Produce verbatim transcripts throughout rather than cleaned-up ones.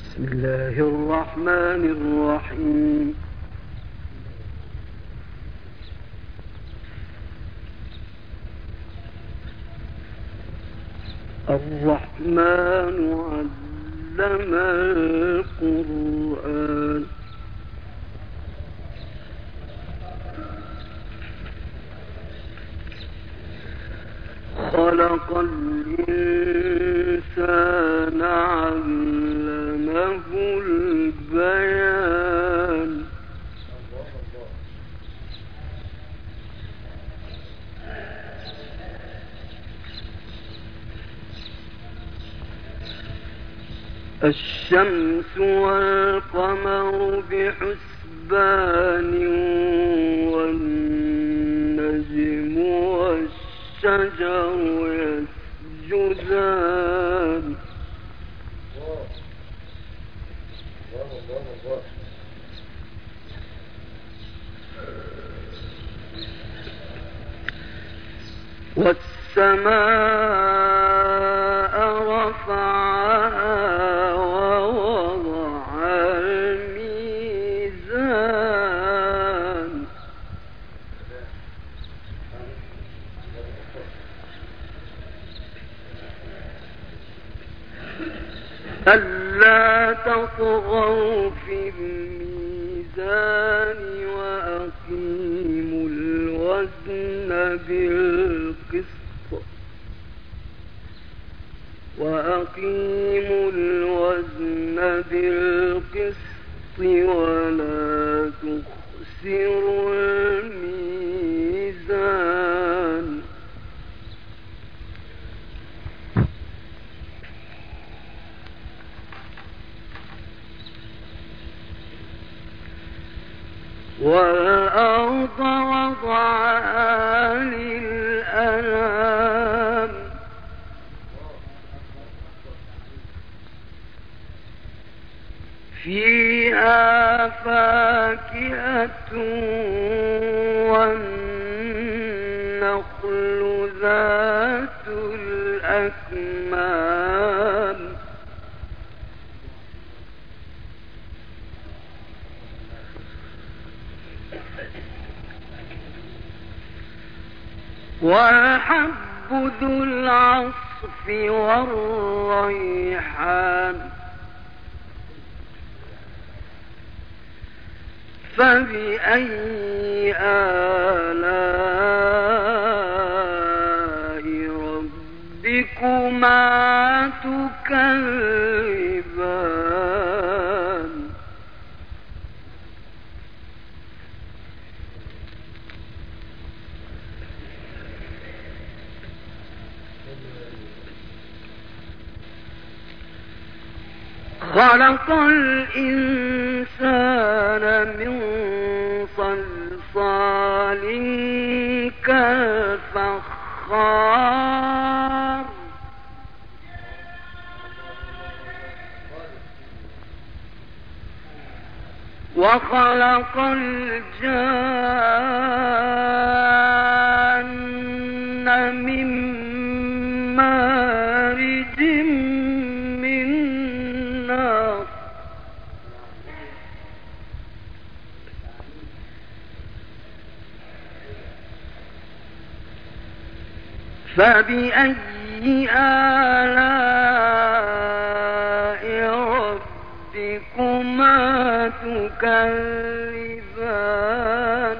بسم الله الرحمن الرحيم. الرحمن علم القرآن خلق الإنسان علمه البيان الشمس والقمر بحسبان والنجم والشجر يسجدان والسماء رفعها ووضع الميزان ألا تطغوا في الميزان وأقيموا الوزن بالقسط وأقيموا الوزن بالقسط ولا تخسروا الميزان والأرض وضعها للأنام فيها فاكهة والنخل ذات الأكمام والحب ذو العصف والريحان فبأي آلاء ربكما تكذبان خلق الإنسان من صلصال كالفخار وخلق الجان من مارج من نار فبأي آلاء ربكما تكذبان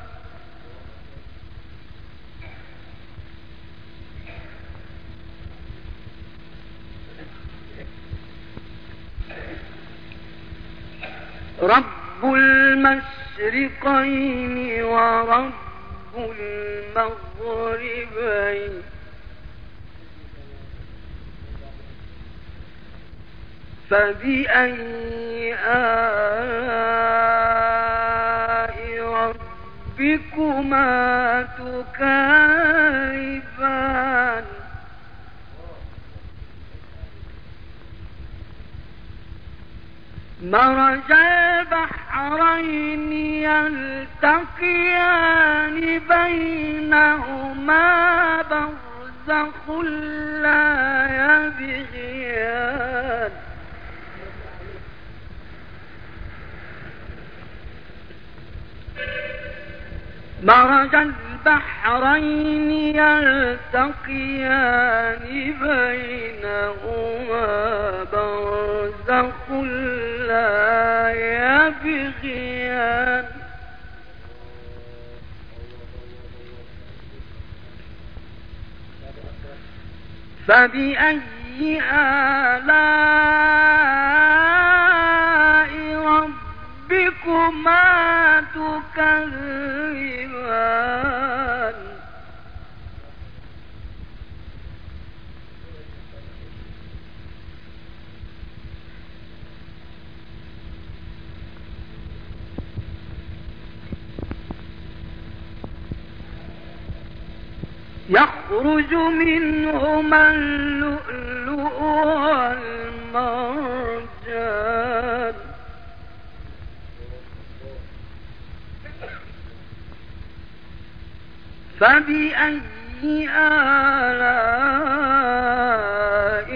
رب المشرقين ورب المغربين فبأي آلاء ربكما تكذبان مرج البحرين يلتقيان بينهما برزخ لا يبغيان مرج البحرين يلتقيان بينهما برزخ لا يبغيان فبأي آلاء ربكما تكذبان يخرج منهما اللؤلؤ والمرجان فبأي آلاء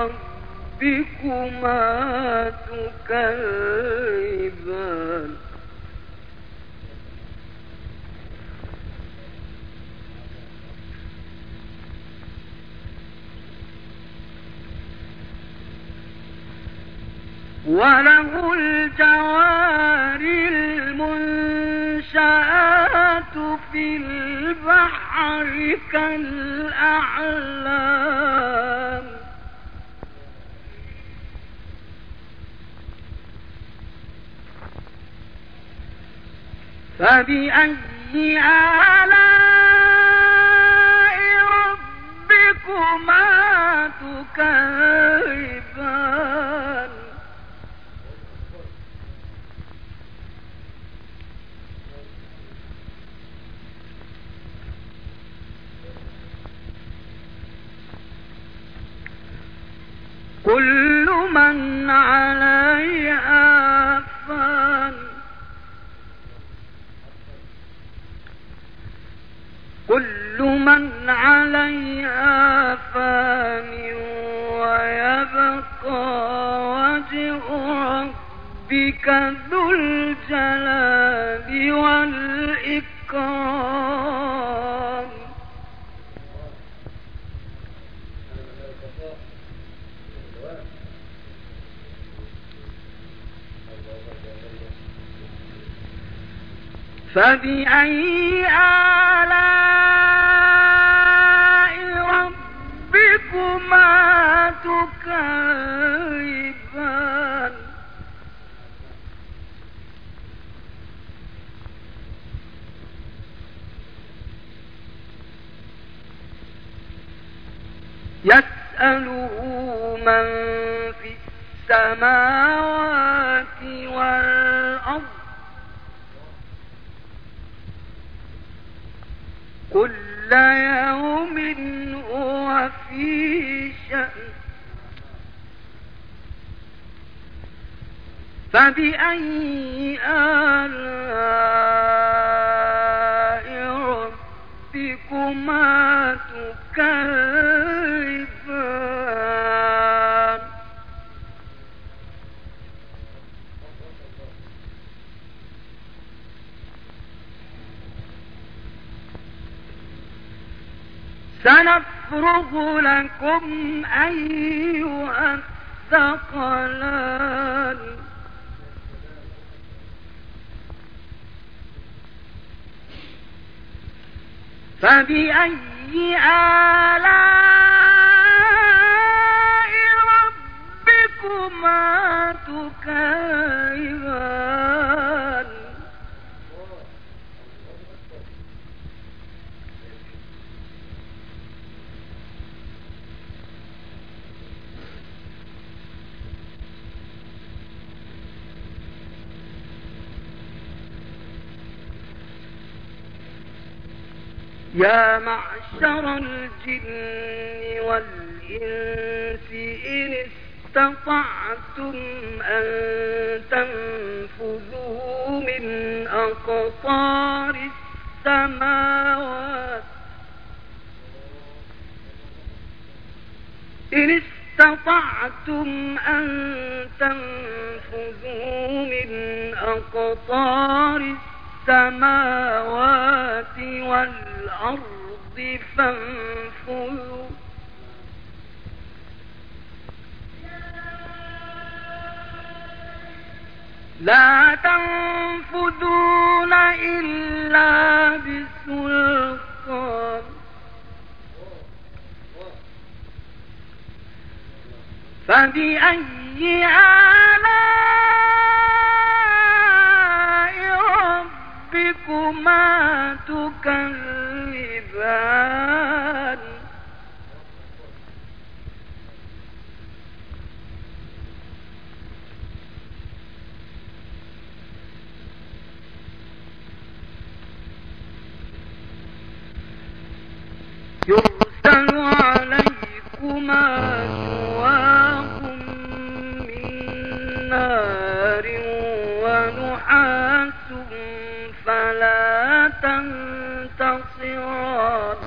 ربكما تكذبان وله الجوار المنشآت في البحر كالأعلام فبأي آلاء ربكما تكذبان كل من عليها فان كل من عليها فان ويبقى وجه ربك ذو الجلال والإكرام فبأي آلاء ربكما تكذبان يسأله من في السماوات والأرض كل يوم هو في شأن فبأي آلاء ربكما تكذبان سنفرغ لكم أيها الثقلان فبأي آلاء ربكما تكذبان يا معشر الجن والإنس إن استطعتم أن تنفذوا من أقطار السماوات إن استطعتم أن تنفذوا من أقطار السماوات السماوات والأرض فانفذوا لا تنفذون إلا بسلطان فبأي آلاء ربكما تكذبان يرسل عليكما شواظ من نار ونحاس فلا تنتصران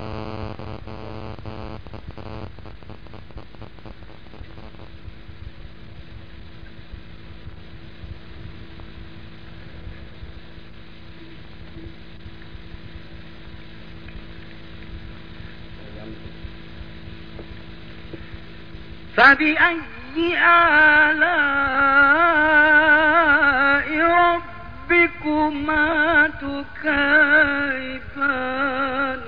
فبأي آلاء ربكما تكذبان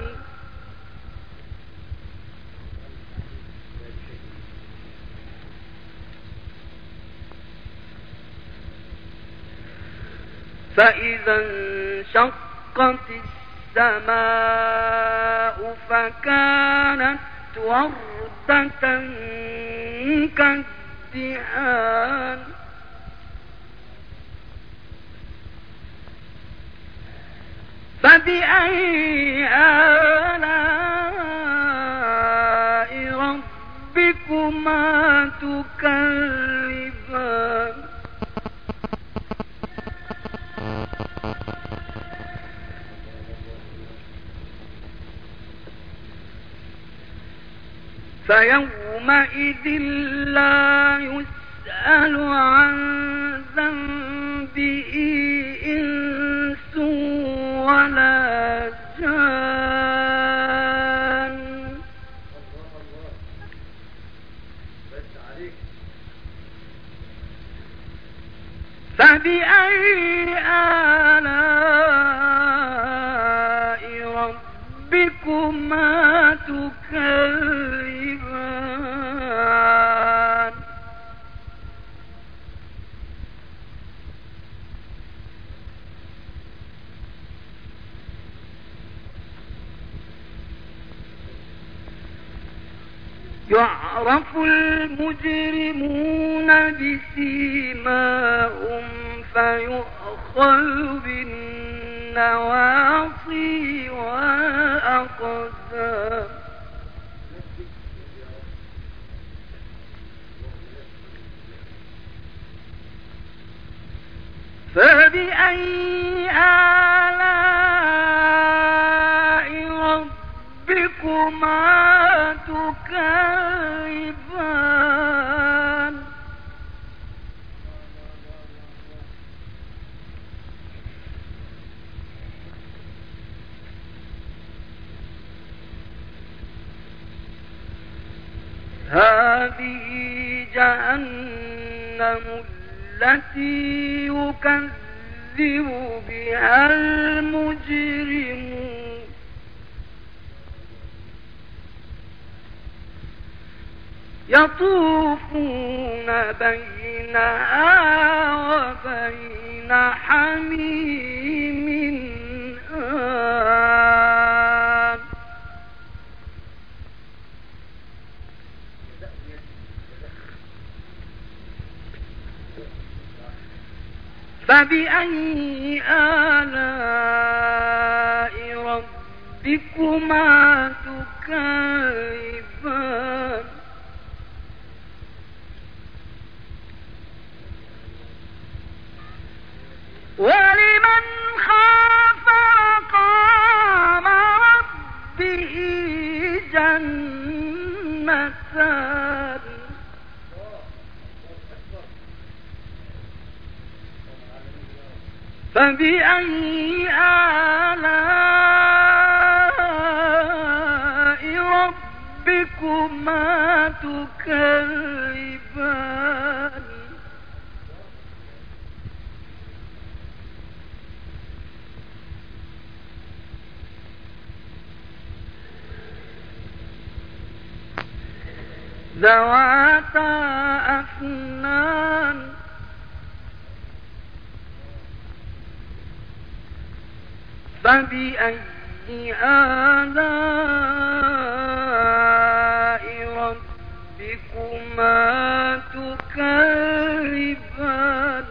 فإذا انشقت السماء فكانت وردة كالدهان فبأي آلاء ربكما تكذبان فيومئذ لا يسأل عن ذنبه إنس ولا جان فبأي آلاء ربكما تكذبان يعرف المجرمون بسيماهم فيؤخذ بالنواصي والأقدام فبأي آلاء ربكما تكذبان هذه جهنم التي يكذب بها المجرمون يطوفون بينها وبين حميم آن فبأي آلاء ربكما تكذبان ولمن خاف مقام ربه جنتان فبأي آلاء ربكما تكذبان ذواتا أفنان فبأي آلاء ربكما تكذبان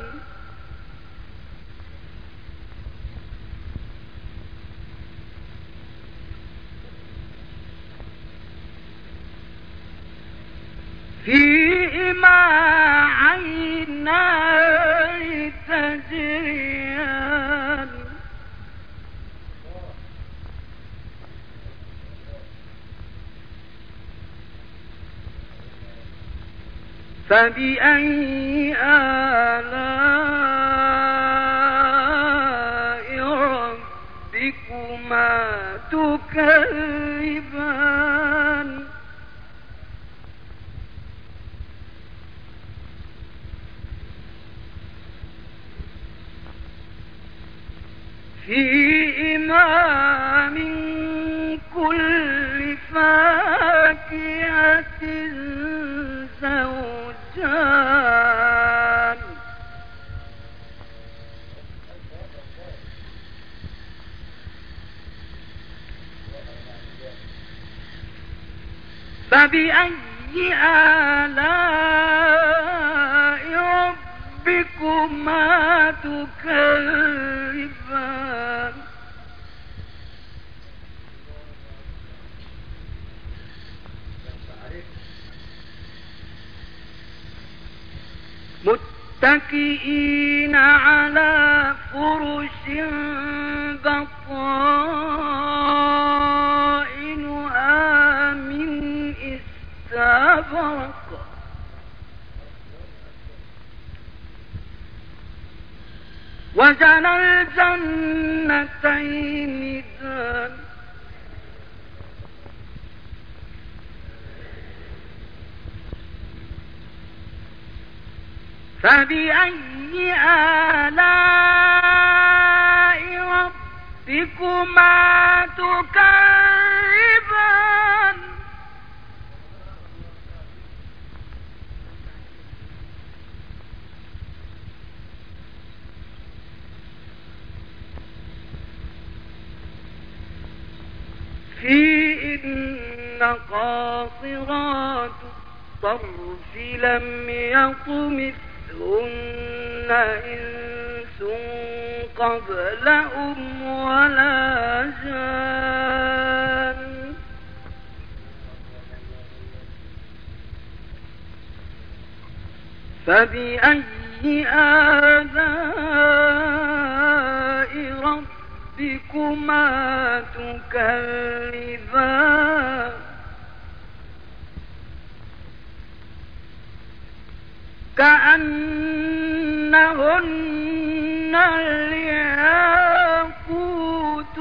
فيهما عينان تجريان فبأي آلاء ربكما تكذبان فيهما من كل فاكهة زوجان فبأي آلاء ربكما تكذبان متكئين على فرش بطائنها من استبرق وجنى الجنتين دان فبأي آلاء ربكما تكذبان فيهن قاصرات الطرف لم يطمثهن إنس قبلهم ولا جان فبأي آلاء ربكما تكذبان كأنهن الياقوت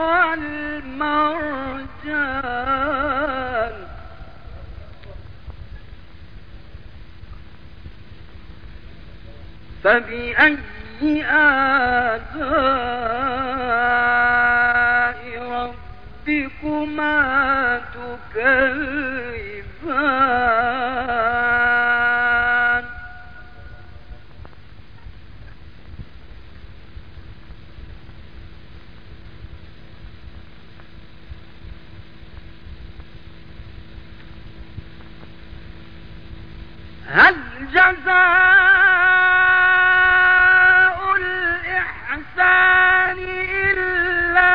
والمرجان فبأي آلاء ربكما تكذبان هل جزاء الإحسان إلا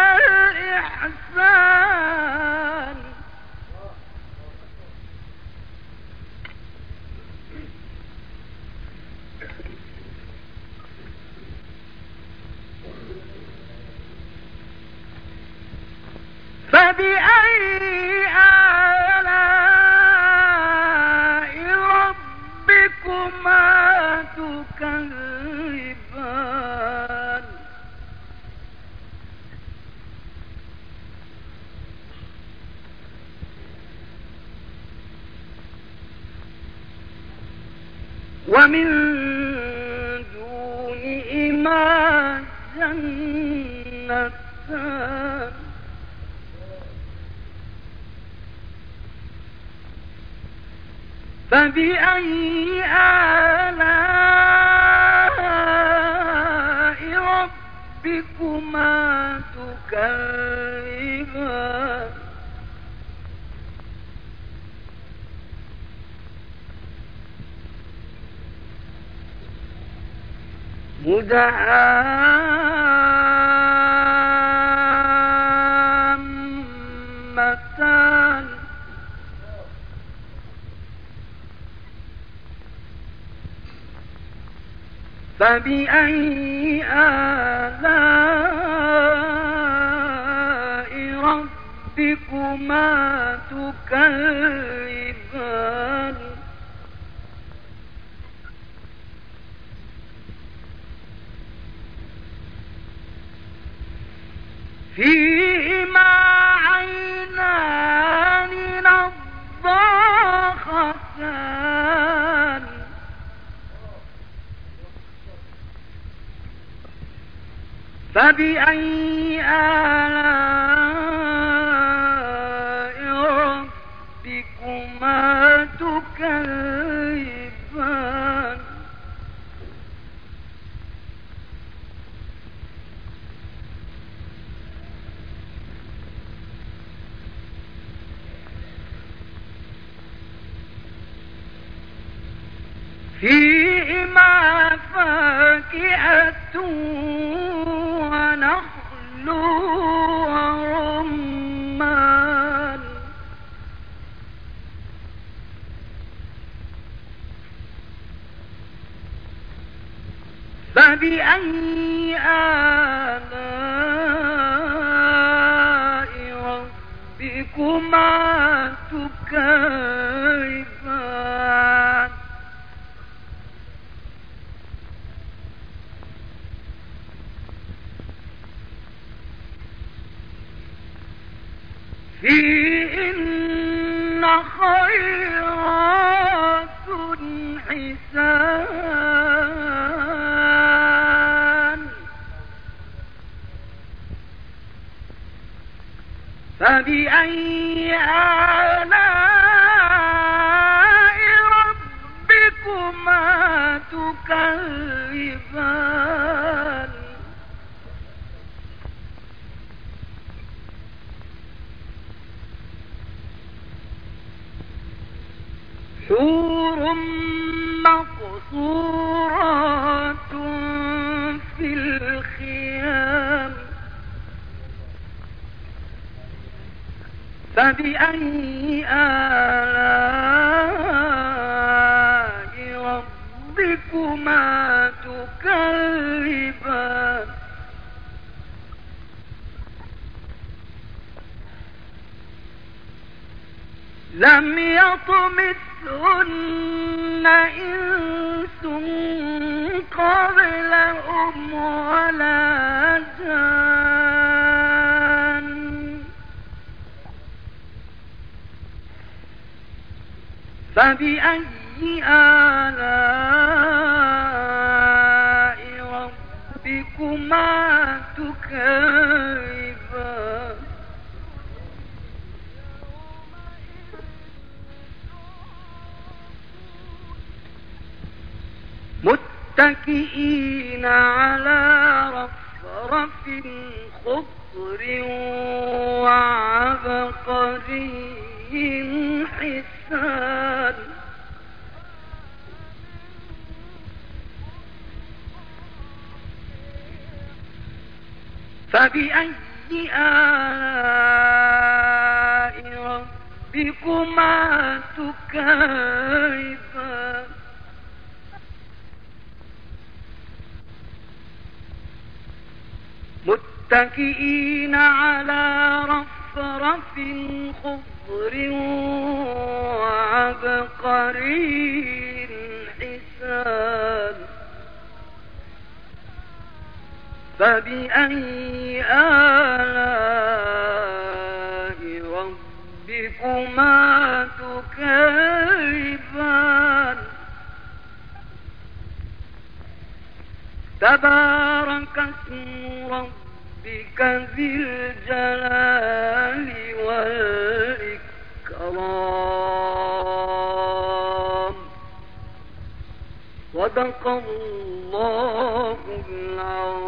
الإحسان فبأي آلاء ربكما تكذبان ومن دونهما جنتان فبأي آلاء ربكما تكذبان مدهامتان فبأي آلاء ربكما تكذبان فيهما عينان نضاختان فبأي آلاء ربكما تكذبان فيهما فاكهة ونخل ورمان فبأي آلاء ربكما تكذبان فيهن خيرات حسان فبأي آلاء ربكما تكذبان حور مقصورات في الخيام فبأي آلاء ربكما تكذبان لم يطمثهن إنس قبلهم ولا جان فبأي آلاء ربكما تكذبان متكئين على رفرف خضر وعبقري حسان فبأي آلاء ربكما تكذبان متكئين على رفرف خضر وعبقري حسان فبأي آلاء ربكما تكذبان تبارك اسم ربك ذي الجلال والإكرام. صدق الله العظيم.